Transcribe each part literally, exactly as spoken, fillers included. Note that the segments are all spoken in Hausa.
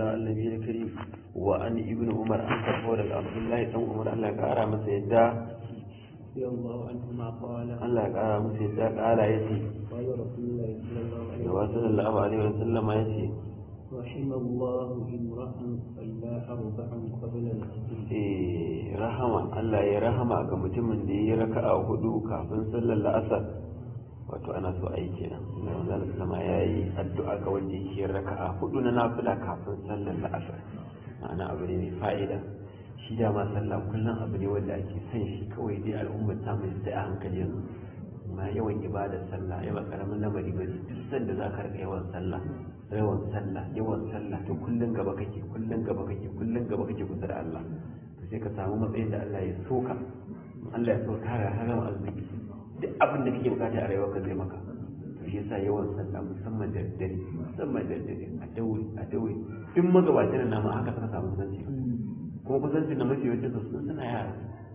على النبي الكريم وأن ابن عمر أن تقول عبد الله بن عمر الله قال مسيدا رضي الله عنهما قال الله قال مسيدا قال يتي قال رسول الله صلى الله عليه وصلى الله عليه وسلم يتي رحم الله امرأ صلى أربعا قبل العصر eh rahama Allah ya rahama ga mutumin da yayi raka'a hudu kafin sallar la'asar wato ana so a yi kenan Allah sama yayi addu'a ga wanda yake raka'a hudu na nafila kafin sallar la'asar ma'ana abu ne mai fa'ida shi da ma sallah kullum abu ne wanda ake son shi kawai dai al'ummar ta mai sai a hankali yanzu ma yawan ibadar sallah yawan karamin lamari ba duk sanda za ka rika yawan sallah yawan sallah yawan sallah to kullum gaba kake kullum gaba kake kullum gaba kake kusa da Allah to sai ka samu matsayin da Allah ya soka Allah ya soka har har arziki duk abin da kake bukata a rayuwarka zai maka to shi yasa yawan sallah musamman da dare musamman da dare a daure a daure in magabatan nan ma haka suka samu kusanci kuma kusancin da mafi yawancin su suna yara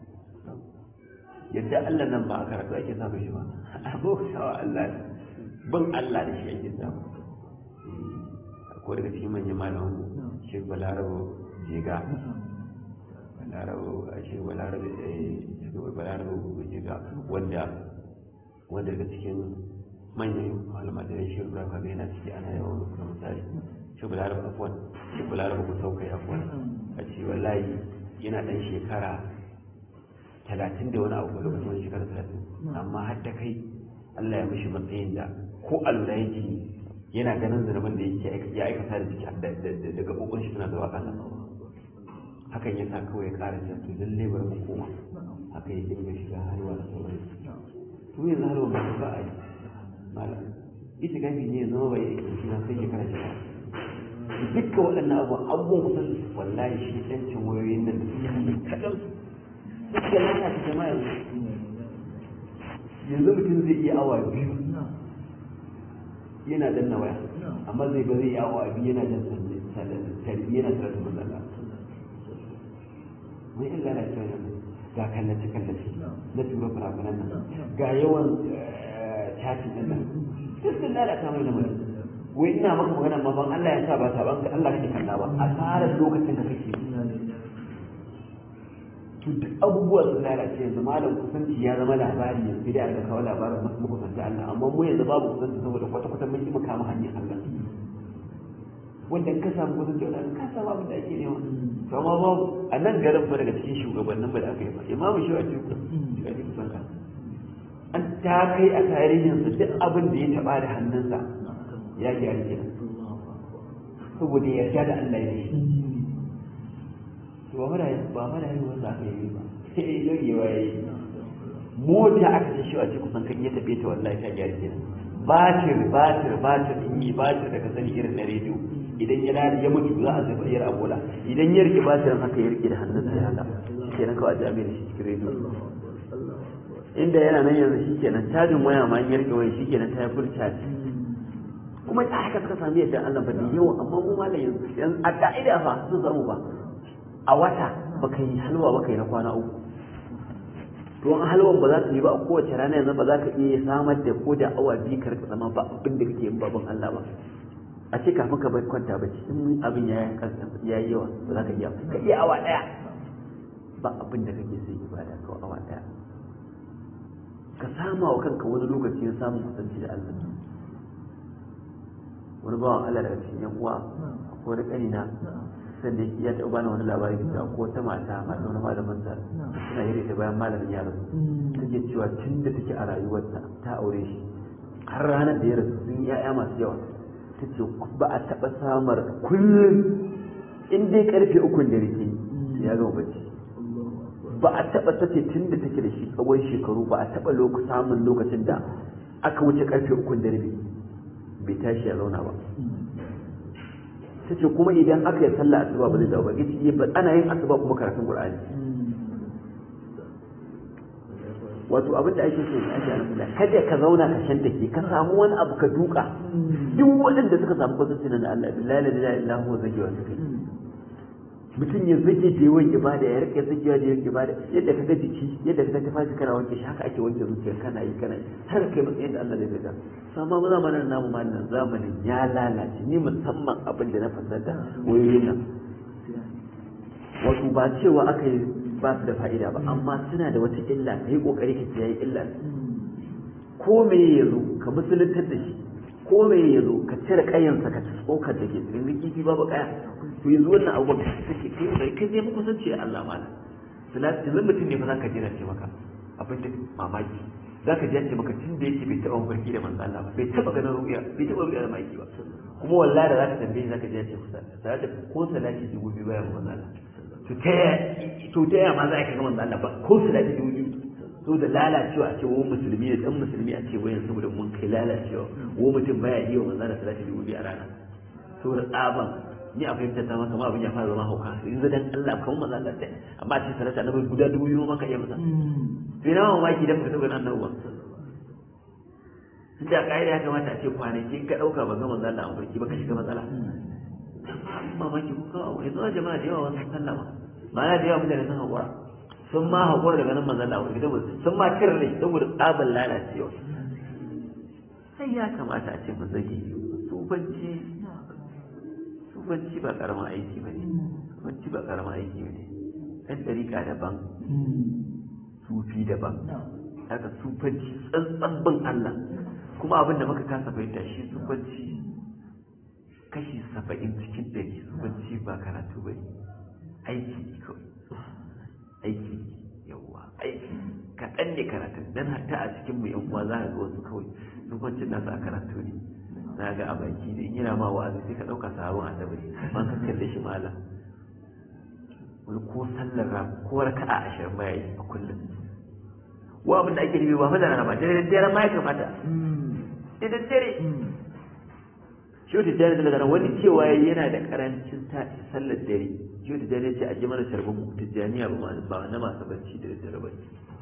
yadda Allah nan ba a karatu ake samun shi ba abokawa Allah ban Allah da shi ake samu ko daga cikin manyan malaman shi balarabo jega balarabo a shi balarabo shi balarabo jega wanda wanda daga cikin manyan malaman da shi rubuta kaga yana ciki ana yawan rubuta misali shi balarabo afwan shi balarabo ku saukai afwan a ce wallahi yana dan shekara talatin da wani abu lokacin wani shekara talatin amma har ta kai Allah ya mishi matsayin da ko alura yake yana ganin zunubin da yake ya aikata da ciki da gaɓoɓin shi suna zuwa ƙasa hakan ya sa kawai ya ƙara cewa to lallai bari mu koma haka ya dinga shiga halwa da sauran to yanzu halwa ba ba a yi malam ita gafi ne zama bai yi shi na sai shekara shekara dukkan waɗannan abubuwan abubuwan kusan wallahi shi ɗancin wayoyin nan da suke hannun kaɗan suke lalata jama'a yanzu yanzu mutum zai iya awa biyu yana danna waya amma zai ba zai yi awa biyu yana jan tarbi yana sarrafa matsala mai yin lalacewa yanzu ga kallace kallace na tura firafinan nan ga yawan chatting din nan duk sun lalata mai da mai wai ina maka magana ma ban Allah ya sa ba ta ban Allah kake kalla ba a tsarin lokacin da kake to duk abubuwa sun lalace yanzu malam kusanci ya zama labari yanzu sai dai aka kawo labarin masu makusanta Allah amma mu yanzu babu kusanci saboda kwata-kwata mun yi maka hanyar Allah wanda ka samu kusanci wanda ka samu abin da ake nema to amma babu a nan garin fa daga cikin shugabannin ba da aka yi ba imamu shi a cikin a cikin kusanka an ta kai a tarihinsa duk abin da ya taba da hannunsa ya gyara kenan saboda yarda da Allah ya yi ba mara ba mara yin wanda aka yi ba sai yogewa ya yi mota aka ce shi a cikin kusan kan ya tafi ta wallahi ta gyara kenan batir batir batir in yi batir da ka sani irin na rediyo idan ya lari ya mutu za a zuba yar abola idan ya rike batirin haka ya rike da hannun sai haka kenan kawai a jami'ar shi cikin rediyo inda yana nan yanzu shi kenan cajin waya ma in ya rike waya shi kenan ta yi full charge kuma ta haka suka sami yadda Allah ba da yawa amma mu malam yanzu yanzu a da'ida fa sun samu ba a wata baka yi halwa baka yi na kwana uku to an halwan ba za ka yi ba a kowace rana yanzu ba za ka iya samar da ko da awa biyu ka rika zama ba abin da kake yin babban Allah ba a ce kafin ka bai kwanta ba in abin ya ya yi yawa ba za ka iya ka iya awa daya ba abin da kake sai ibada kawai awa daya ka sama wa kanka wani lokaci na samun kusanci da Allah wani bawan Allah daga cikin yan uwa ko da kanina sanda ya taɓa bani wani labari da ko ta mata mata wani malamin sa suna yi ta bayan malamin ya rasu take cewa tun da take a rayuwarta ta aure shi har ranar da ya rasu sun yi ya'ya masu yawa ta ce ba a taɓa samar kullum in dai karfe ukun da rike ya gama bacci ba a taɓa tace tun da take da shi tsawon shekaru ba a taɓa samun lokacin da aka wuce karfe ukun da rabi bai tashi ya zauna ba ta ce kuma idan aka yi sallah asuba ba zai dawo ba ita ba ana yin asuba kuma karatun qur'ani wato abin da ake so ne ake alhamdulillah kada ka zauna ka shanta ke ka samu wani abu ka duka duk waɗanda suka samu kusanci da Allah billahi la ilaha illa huwa zaki wa sukai mutum ya zage da yawan ibada ya rike zagewa da yawan ibada yadda ka ga jiki yadda ka ga tafashi kana wanke shi haka ake wanke zuciya kana yi kana yi har kai matsayin da Allah zai gaza amma zamanin namu mallan zamanin ya lalace ni musamman abin da na fasada wayoyin nan wato ba cewa aka yi ba su da fa'ida ba amma suna da wata illa ka yi kokari ka kiyaye illa ko me ya zo ka musuluntar da shi ko me ya zo ka cire kayansa ka ci tsokar da ke cikin kifi babu kaya to yanzu wannan abubuwan da suke kai kokari kai zai muku sanci Allah mala salatu yanzu mutum ne fa zaka jira ce maka abin da mamaki zaka ji ce maka tun da yake bai taba mafarki da manzo Allah ba bai taba ganin ruya bai taba ruya da maki ba kuma wallahi da zaka tambaye zaka ji ce kusa salatu ko salati dubu biyu bayan manzo Allah to ta to ta ma za ka ga manzo Allah ba ko salati dubu biyu so da lalacewa a ce wa musulmi ne dan musulmi a ce wayan saboda mun kai lalacewa wa mutum baya yi wa manzo Allah salati dubu biyu a rana saboda tsaban ni a fahimta ta maka ma abin ya fara zama hauka yanzu dan Allah kan manzo Allah sai amma ce salati annabi guda dubu biyu maka iya masa sai na mamaki dan ka tabbata annabi ba da kaida ya kamata a ce kwanaki ka dauka ba ga manzo Allah an farki ba ka shiga matsala mamaki ko kawai yanzu jama'a da yawa wannan sallama ma'ana da yawa mutane sun haƙura sun ma haƙura daga nan manzan Allah gidan sun ma kirre saboda tsabar lalacewa sai ya kamata a ce mu zage sufanci sufanci ba karamin aiki ba ne sufanci ba karamin aiki ba ne ɗan ɗariƙa daban sufi daban haka sufanci tsantsan bin Allah kuma abin da muka kasa fahimta shi sufanci kashi saba'in cikin ɗari sufanci ba karatu ba ne aiki kawai aiki yawa aiki kaɗan ne karatun don hatta a cikin mu yan uwa za ka ga wasu kawai sufancin nasu a karatu ne za ga a baki ne yana ma wa'azi sai ka ɗauka sabon annabi man ka kalle shi malam wani ko sallar ram ko raka'a ashirin ma yayi a kullum wa abin da ake nufi ba fa da rana ba da daddare ma ya kamata da daddare shi wata jani daga nan wani cewa yana da karancin sallar dare shi wata jani ce a ji mana sharbin mu tijjaniya ba na masu barci da daddare ba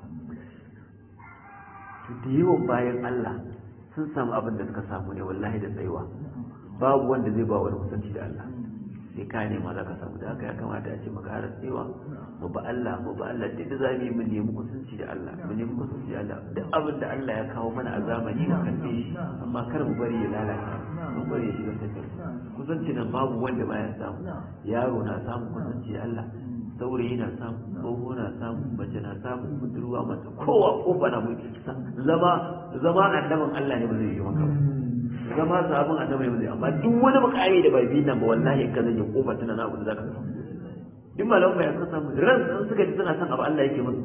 to da yawan bayan Allah sun samu abin da suka samu ne wallahi da tsayuwa babu wanda zai ba wani kusanci da Allah sai ka nema za ka samu da haka ya kamata a ce maka har tsayuwa mu ba Allah mu ba Allah duk da za mu yi mu nemi kusanci da Allah mu nemi kusanci da Allah duk abin da Allah ya kawo mana a zamani mu karɓe shi amma kar mu bari ya lalata mu bari ya shiga tafiya kusanci nan babu wanda baya samu yaro na samun kusanci da Allah saurayi na samu tsoho na samu mace na samu budurwa mace kowa kofa na mulki zama zama annabin Allah ne ba zai yi maka ba zama sabon annabi ne ba zai amma duk wani mukami da bai bi nan ba wallahi in ka zage kofa tana na abin da zaka samu duk malaman bai ka samu ran sun suka ji suna son abu Allah yake musu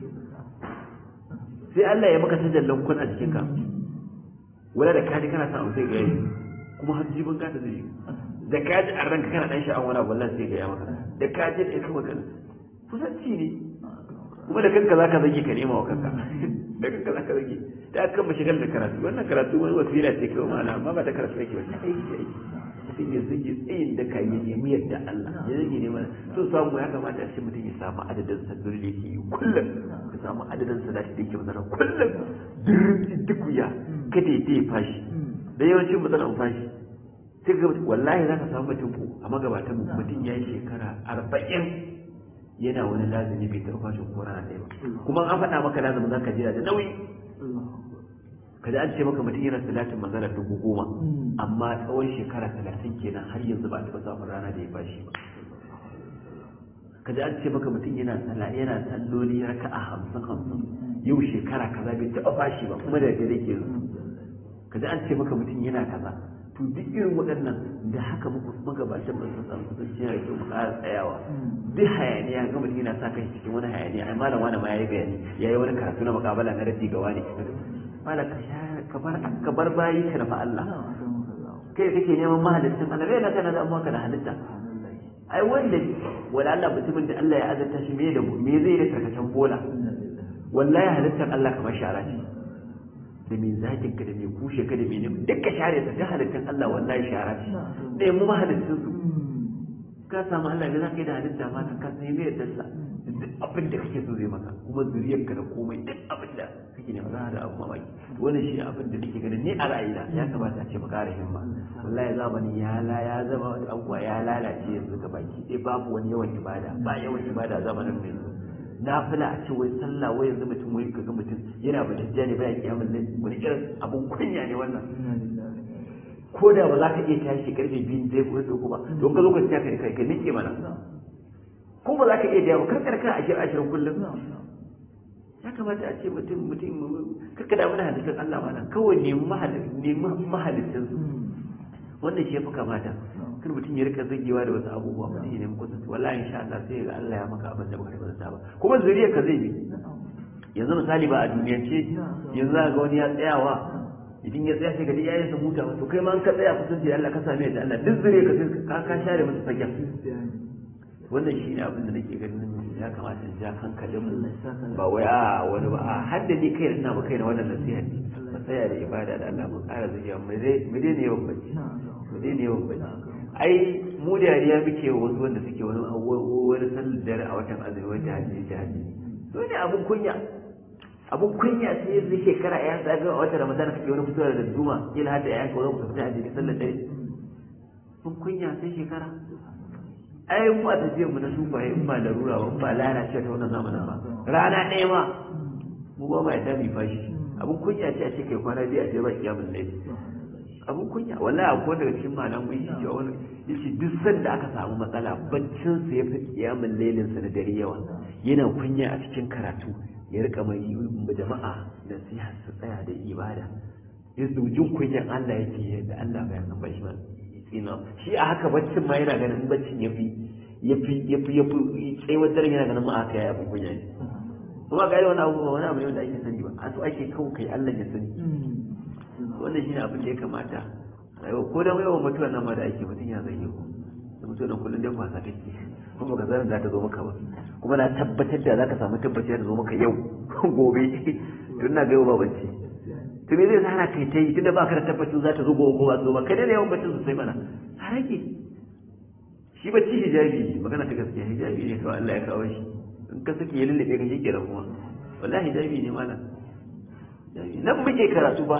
sai Allah ya maka tajallan kun a cikin ka wala da kaji kana son abu sai ga yayi kuma har jibin ka ta zai da kaji a ranka kana dan sha'an wani abu wallahi sai ga ya maka da kaji da kuma kan kusanci ne kuma da kanka zaka zage ka nema wa kanka da kanka zaka zage da aka mu shigar da karatu wannan karatu wani wasila ce kawai ma'ana amma ba ta karatu yake ba aiki aiki mutum ya zage tsayin da ka yi nemi yadda Allah ya zage ne mana so samu ya kamata a ce mutum ya samu adadin salloli da yake yi kullum ka samu adadin salati da yake masana kullum dirin duk wuya kada ya ya fashi da yawancin matsalan fashi sai ga wallahi za ka samu mutum ko a magabatan mutum ya yi shekara arba'in yana wani lazimi bai taɓa fashin ko rana ɗaya ba kuma an faɗa maka lazimin za ka jira da nauyi kada an ce maka mutum yana salatin manzara dubu goma amma tsawon shekara talatin kenan har yanzu ba a taɓa samun rana da ya bashi ba kada an ce maka mutum yana sala yana salloli raka'a hamsin hamsin yau shekara kaza bai taɓa bashi ba kuma da dare ke kada an ce maka mutum yana kaza to duk irin waɗannan da haka muku magabatan ba su samu kusanci yana kyau mu ƙara tsayawa duk hayaniya ga mutum yana sa kai cikin wani hayaniya ai malam wani ma yayi bayani yayi wani karatu na makabala na raddi ga wani malam ka bar ka bar bayi ka rafa Allah kai kake neman mahalicin Allah bai na kana da amma kana halitta ai wanda wala Allah mutumin da Allah ya azarta shi me da me zai da tarkacen bola wallahi halittar Allah kamar shara ce da mai zakin ka da mai kushe ka da mai ne duka share ta halittar Allah wallahi shara ce ne mu mahaliccin su ka samu Allah da zaka yi da halitta ma ka san me yadda sa duk abin da kake so zai maka kuma zuriyar ka da komai duk abin da kake ne ba za da abu mamaki wannan shi abin da nake ganin ni a ra'ayina ya kamata a ce mu ƙara himma wallahi zamani ya la ya zama wani abuwa ya lalace yanzu ga baki ɗaya babu wani yawan ibada ba yawan ibada zamanin mai yanzu na fila a ce wai sallah wai yanzu mutum wai kaga mutum yana bajajja ne baya kiyamun ne wani irin abun kunya ne wannan ko da ba za ka iya tashi karfe biyu zai ko ko ba don ka lokacin ya kai kai nake mana ko ba za ka iya dawo kar karkar ashirin ashirin kullum ya kamata a ce mutum mutum karka da mana hadisin Allah mana kawai nemi mahalicin su wannan shi ya fi kamata kan mutum ya rika zagewa da wasu abubuwa mutum ya nemi kusanci wallahi insha Allah sai ga Allah ya maka abin da baka taɓa ba kuma zuriyar ka zai bi yanzu misali ba a duniyance yanzu za ga wani ya tsayawa idan ya tsaya sai ga iyayen sa huta to kai ma an ka tsaya kusanci Allah ka same da Allah duk zuriyar ka ka share musu fagen wannan shi ne abin da nake ganin ya kamata in ja hankalin mu ba wai a wani ba a hadda ni kai ina ba kai na wannan nasiha ba tsaya da ibada da Allah mu ƙara zuciya mu dai mu dai ne yawan bacci mu dai ne yawan bacci ai mu da yariya muke wasu wanda suke wani wani sallar dare a watan azumi wata hajji ta hajji to ne abun kunya abun kunya sai yanzu shekara ya zaga a watan Ramadan kake wani fitowa da duma kila hadda ya yanka wani fita hajji sallar dare kun kunya sai shekara ai mu a tafiyar mu na sufaye in ba larura ba ba lalacewa ta wannan zamanin ba rana ɗaya ma mu ba ma yadda mu fashi abun kunya ce a ce kai kwana biyu a je ba kiyamun laifi abun kunya wallahi akwai daga cikin malam mun yi cewa wani yace duk sanda aka samu matsala baccin sa yafi kiyamun lailin sa na dare yawa yana kunya a cikin karatu ya rika mai jama'a nasiha su tsaya da ibada yanzu jin kunyan Allah yake yadda Allah bai san bashi ba ina shi a haka baccin ma yana ganin baccin yafi yafi yafi yafi tsayawar daren yana ganin ma aka yi abin kunya ne kuma ga wani abu wani abu ne wanda ake sani ba a so ake kawo kai Allah ya sani wannan shine abin da ya kamata ko da yawan mutuwa nan ma da ake mutum ya zai yi da mutuwa nan kullum da kwasa take kuma ga zaran za ta zo maka ba kuma na tabbatar da za ka samu tabbaci da zo maka yau gobe tun na ga yau ba bacci to me zai hana kai ta yi tunda ba ka da tabbacin za ta zo gobe ko ba zo ba kai ne yawan baccin sosai mana har rage shi bacci hijabi magana ta gaskiya hijabi ne to Allah ya kawo shi in ka sake ya lullube ka shi kenan kuma wallahi hijabi ne mana nan muke karatu ba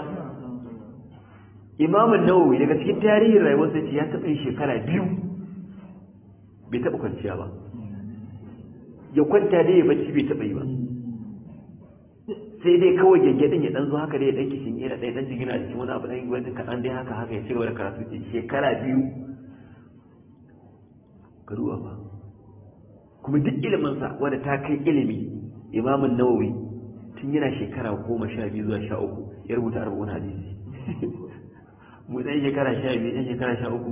Imam Nawawi daga cikin tarihin rayuwarsa ce ya taɓa yin shekara biyu bai taɓa kwanciya ba ya kwanta dai ya bacci bai taɓa yi ba sai dai kawai gyangyaɗin ya ɗan zo haka dai ya ɗan kishin yana ɗaya ɗan jigina a cikin wani abu ɗan wani kaɗan dai haka haka ya ci gaba da karatu ce shekara biyu karuwa ba kuma duk iliminsa wanda ta kai ilimi imamun nawawi tun yana shekara goma sha biyu zuwa sha uku ya rubuta arba'un hadisi mu ɗan shekara sha biyu ɗan shekara sha uku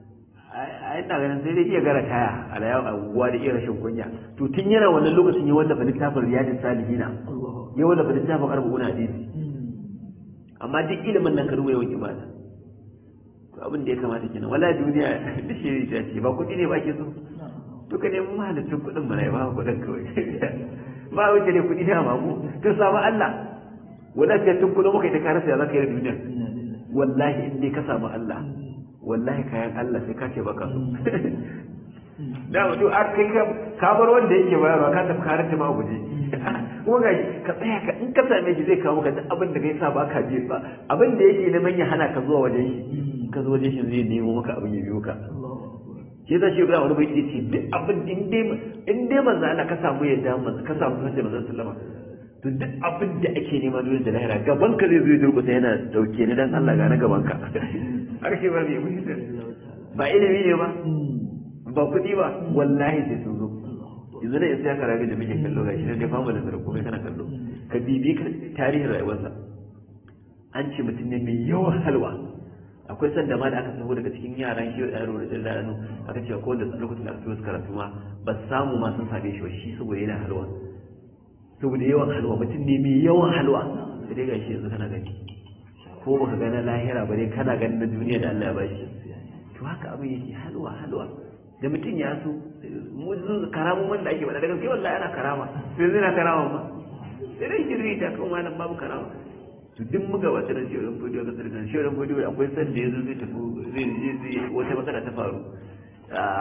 a ina ganin sai dai iya gara taya a da yawan abubuwa da iya rashin kunya to tun yana wannan lokacin ya wallafa littafin riyadin salihina ya wallafa littafin arba'un hadisi amma duk ilimin nan ka ruwa yawan ibada to abin da ya kamata kenan wala duniya da shiri ta ce ba kuɗi ne ba ke so to ka nemi mahalicin kuɗin mana ya ba kuɗin kawai ba wuce ne kuɗi da mako ka samu Allah wala ta tun kuɗin muka yi ta karasa ya za ka yi da duniya wallahi in dai ka samu Allah wallahi kayan Allah sai ka ce baka so da mutu a kai ka bar wanda yake bayarwa ka tafi karanta ma guje kuma ga ka tsaya ka in ka same shi zai kawo maka duk abin da kai sa baka je ba abin da yake neman ya hana ka zuwa wajen shi ka zo wajen shi zai nemo maka abin ya biyo ka shi yasa shi Ibrahim wani bai ce duk abin in dai in dai manzo Allah ka samu yadda manzo ka samu sanin manzo sallama to duk abin da ake nema dole da lahira gaban ka zai zo ya durkusa yana dauke ni dan Allah ga na gaban ka har shi ba mai ba ilimi ne ba ba kuɗi ba wallahi sai sun zo yanzu da isa ya karabi da muke kallo ga shi ne famu da zarko kai kana kallo ka bibi ka tarihin rayuwarsa an ce mutum ne mai yawan halwa akwai sanda ma da aka samu daga cikin yaran shi da yaro da dallanu aka ce ko da lokacin da aka yi karatu ma ba samu ma sun same shi ba shi saboda yana halwa saboda yawan halwa mutum ne mai yawan halwa sai dai gashi yanzu kana gani ko baka ga na lahira ba dai kana ganin na duniya da Allah ya bashi to haka abin yake halwa halwa da mutum ya so mu karamu wanda ake bada daga kai wallahi ana karama sai zai na karama ma sai dai shirri ta kan wannan babu karama to duk muga wata da shirin fodiyo ga sarkan shirin fodiyo akwai san da yazo zai tafi zai zai wata matsala ta faru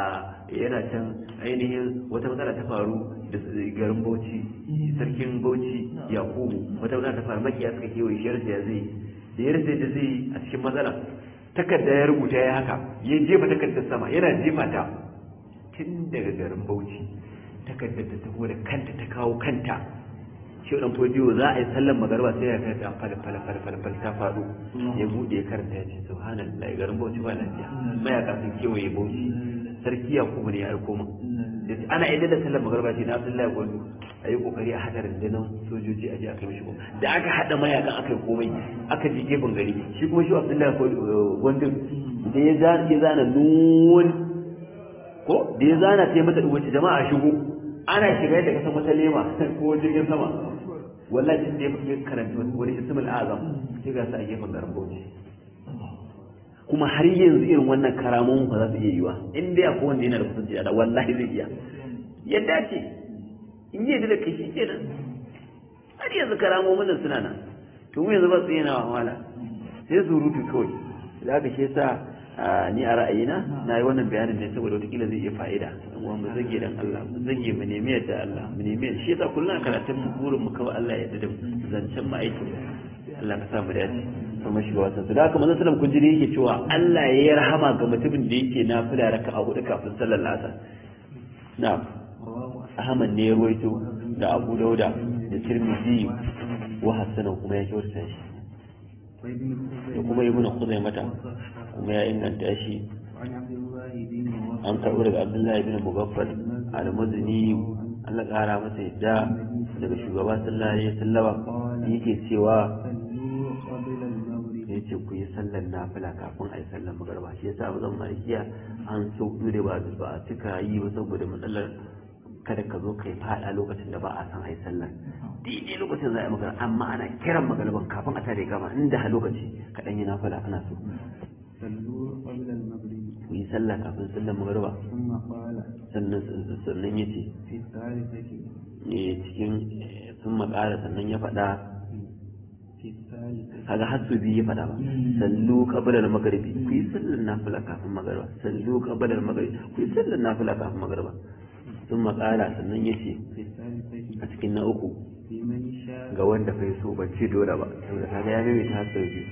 yana can ainihin wata matsala ta faru da garin Bauchi sarkin Bauchi Yakubu wata matsala ta faru makiya suka kewaye shi yarsa ya zai da yarsa da zai a cikin matsala takarda ya rubuta ya haka ya jefa takardar sama yana jefa ta tun daga garin Bauchi takardar ta taho da kanta ta kawo kanta shi dan fodiyo za a yi sallan magarba sai ya kai ta fal fal fal fal fal ta faɗo ya bude ya karanta ya ce subhanallahi garin Bauchi ba lafiya mayaka sun kewaye Bauchi sarki Yakubu ne ya aiko mu ana idan da sallan magarba ce na Abdullahi Gwandu ayi kokari a hada rundunar sojoji a je a kai mishi ko da aka hada mayakan aka yi komai aka je gefen gari shi kuma shi Abdullahi Gwandu da ya zana ya zana nun ko da ya zana sai mata wace jama'a shigo ana shiga da kasan wata lema ko jirgin sama wallahi tun da ya fi karanta wani ismul azam sai ga sa a gefen garin Bauchi kuma har yanzu irin wannan karamun ba za su iya yiwa in dai akwai wanda yana da kusanci da wallahi zai iya yadda ce in yi da kai shi kenan har yanzu karamomin nan suna nan to mu yanzu ba su yana wahala sai surutu kawai da aka shi yasa ni a ra'ayina na yi wannan bayanin ne saboda watakila zai iya fa'ida kuma mu zage dan Allah mu zage mu nemi yadda Allah mu nemi shi yasa kullum a karatun mu burin mu kawai Allah ya yarda da mu zancen mu aiki Allah ka sa mu dace kuma shiga wasan su da haka manzon sallam kun ji yake cewa Allah ya yi rahama ga mutumin da yake nafila raka'a hudu kafin sallar asar na'am Ahmad ne ya ruwaito da Abu Dauda da Tirmidhi wa Hassan kuma ya kyautata shi da kuma Ibn Khuzaimah kuma ya inganta shi an karɓi daga Abdullahi bin Mughaffal al-Muzani Allah ƙara masa yadda daga shugaba sallallahu alaihi wasallam yake cewa yace ku yi sallar nafila kafin a yi sallar magariba shi yasa bazan malikiya an so dole ba ba a cika yi ba saboda matsalar kada ka zo kai fada lokacin da ba a san a yi sallar daidai lokacin za a yi magana amma ana kiran magariban kafin a tare gama inda a lokaci kaɗan yi nafila ana so ku yi sallah kafin sallar magariba sannan sannan ya ce cikin sun makara sannan ya faɗa kaga har su biyu ya faɗa ba sallu qabla al-maghribi ku yi sallar nafila kafin magariba sallu qabla al-maghribi ku yi sallar nafila kafin magariba sun makara sannan ya ce a cikin na uku ga wanda kai so ban ce dole ba saboda kaga ya mai ta sau biyu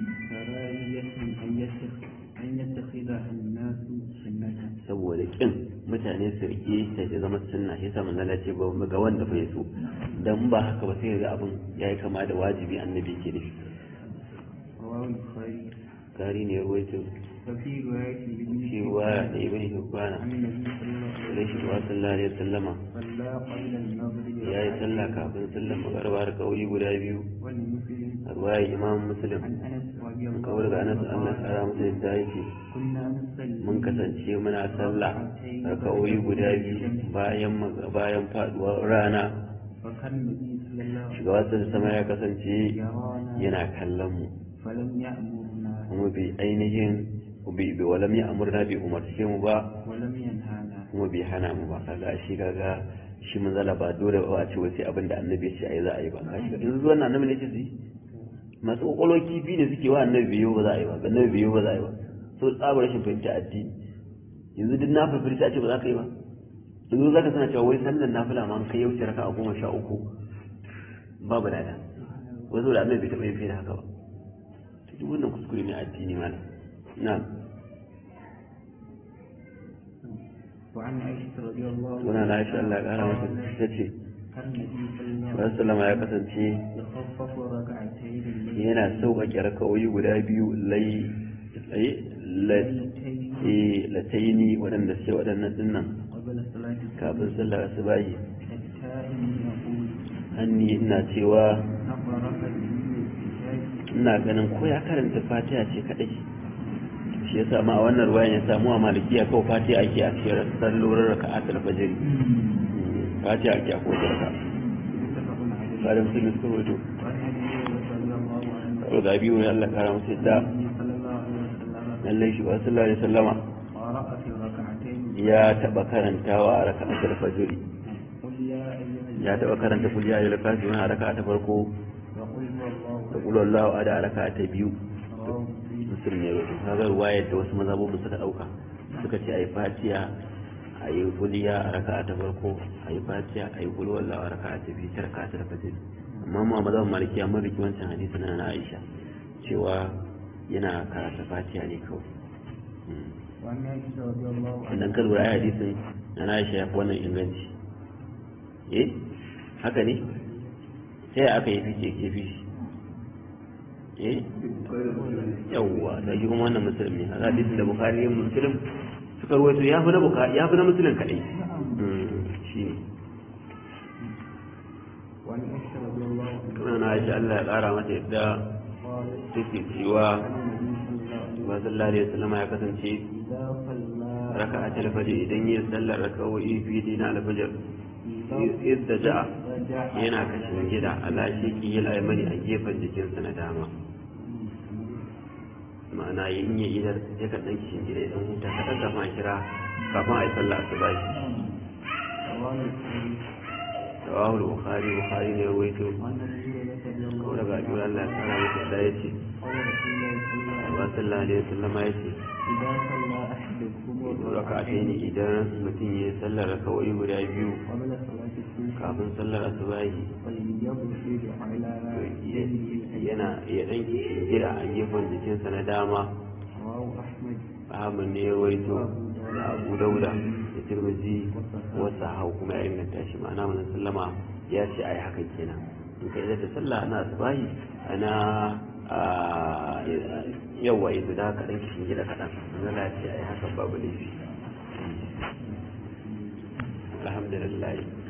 saboda kin mutane su rike ta zama sunna shi yasa manzo ce ba ga wanda bai so dan ba haka ba sai ga abin yayi kama da wajibi annabi ke nufi kari ne ruwaito cewa da ibn hibana da shi wa sallallahu alaihi wasallama ya yi sallah kafin sallar magariba da kauri guda biyu a ruwaya imam muslim kawar da anas allah tsara musu da yake mun kasance muna sallah da kauri guda biyu bayan bayan faduwar rana shugaba sun sama ya kasance yana kallon mu kuma bi ainihin bi walam ya amurna bi umarce mu ba kuma bai hana mu ba kaga shi kaga shi manzala ba dole ba a ce wai sai abin da annabi ya ce ai za a yi ba kashi in zuwa na annabi ne ce su masu kokolon kifi ne suke wa annabi biyo ba za a yi ba annabi biyo ba za a yi ba so tsabar rashin fahimta addini yanzu duk na fahimta ce ba za ka yi ba yanzu za ka sana cewa wai sallan nafila ma kai yau raka a goma sha uku babu lada wasu da annabi bai taɓa yin fiye da haka ba duk wannan kuskure ne addini ma na وعن عائشة رضي الله عنها وانا عائشة الله قال تتشي والسلام ya kasance yana sauƙaƙe raka'o'i guda biyu lai lataini waɗanda suke waɗannan dinnan kafin sallar asubahi hanni ina cewa ina ganin ko ya karanta fatiha ce kaɗai shi yasa ma a wannan ruwayan ya samu a malikiya kawai fatiha ake a cikin sallorin raka'atul fajr fatiha ake a kowace raka'a bayan sun yi surutu ga biyu ne Allah kara musu da lallai shi ba sallallahu alaihi wasallama ya taba karantawa a raka'atul fajr ya taba karanta kul ya ayyuhal kafirun a raka'a ta farko da kul wallahu ahad a raka'a ta biyu musulmi ne wato kaga ruwayar da wasu mazhabobin suka dauka suka ce ai fatiha a yi kuliya a raka ta farko a yi fatiha a yi kulwallah a raka ta biyu ta raka ta fajr amma mu a mazan malikiya mun riki wancan hadisi na na Aisha cewa yana karanta fatiha ne kawai idan ka lura hadisin na na Aisha ya fi wannan inganci eh haka ne sai aka yi fice ke fi eh yawwa da shi kuma wannan musulmi a hadisin da Bukhari yin muslim suka ruwaito ya fi na Bukhari ya fi na musulun kadai shi ne kuma na Aisha Allah ya kara mata yadda take cewa ba sallallahu alaihi wasallam ya kasance raka'a ta fajr idan yin sallar raka'o'i biyu na alfajr idda ja'a yana kashin gida ala shiki yal aymani a gefen jikinsa na dama ma'ana yin yi idan ya ka dan kishin gida idan huta ka daga ma kira kafin a yi sallah asuba rawahu al-bukhari bukhari ne rawaito ko daga ajiyar Allah ya tsara masa da yace wa sallallahu alaihi wasallam yace raka'atayn idan mutum ya sallar raka'o'i guda biyu kafin sallar asubahi yana ya dan gida a gefen jikinsa na dama Ahmad ne ya rawaito da Abu Dauda da Tirmidhi wasa hau kuma ya inganta shi ma'ana wannan sallama ya ce ai haka kenan in kai da sallah ana asubahi ana yawa yanzu da haka dan kishin gida kadan Allah ya ce ai haka babu laifi alhamdulillah